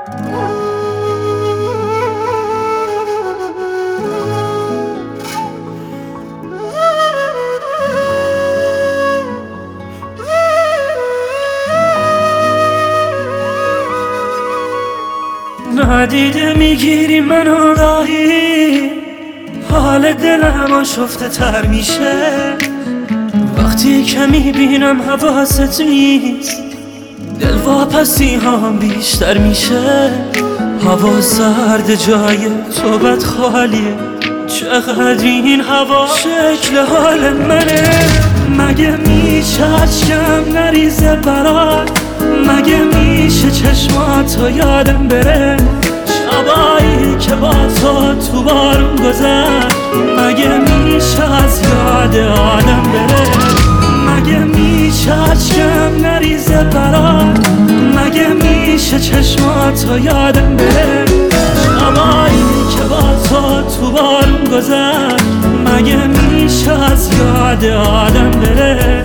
ندیده میگیری منو راهی، حال دلم آشفته تر میشه وقتی که میبینم حواست نیست، دل واپسی هم بیشتر میشه. هوا سرد جای تو بد خالیه، چقدر این هوا شکل حال منه. مگه میشه اشکم نریزه برات، مگه میشه چشماتو یادم بره، شبایی که با تو بارون گذشت، مگه میشه از یاد آدم بره. مگه میشه اشکم نریزه برات، مگه میشه چشماتو یادم بره، شبایی که با تو بارون گذشت، مگه میشه از یاد آدم بره.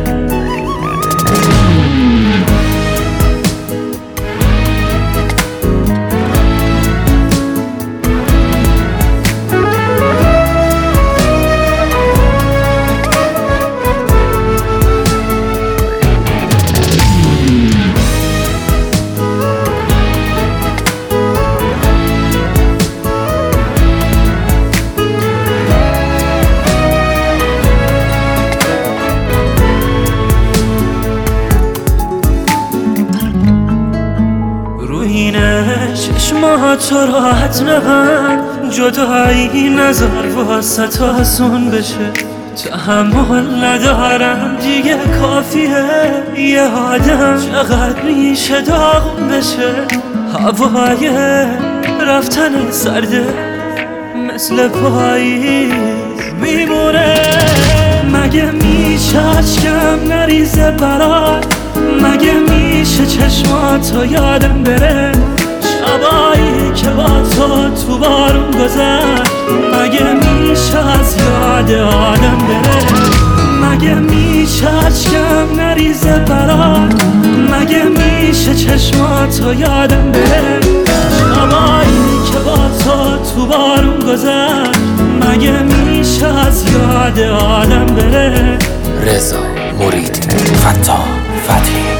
چشمات تو راحت نبن، جدایی نذار واسه تو آسون بشه، تحمل ندارم دیگه کافیه یه آدم چقدر میشه داغون بشه. هوای رفتن سرده مثل پاییز میمونه، مگه میشه اشکم نریزه برات، مگه میشه چشماتو یادم بره، شبایی که با تو بارون گذشت، مگه میشه از یاد آدم بره. مگه میشه اشکم نریزه برات، مگه میشه چشماتو یادم بره، شبایی که با تو بارون گذشت، مگه میشه از یاد آدم بره. رضا مرید فتاح فتحی